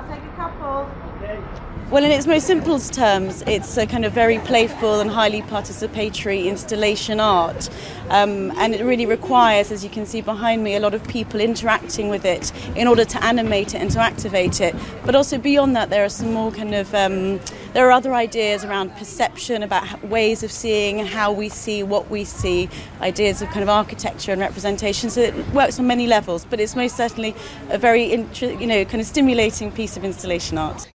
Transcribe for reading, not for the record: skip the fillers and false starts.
I'll take a couple. Okay. Well, in its most simplest terms, it's a kind of very playful and highly participatory installation art. And it really requires, as you can see behind me, a lot of people interacting with it in order to animate it and to activate it. But also beyond that, there are some more kind of, there are other ideas around perception, about ways of seeing, how we see, what we see, ideas of kind of architecture and representation. So it works on many levels, but it's most certainly a very, kind of stimulating piece of installation art.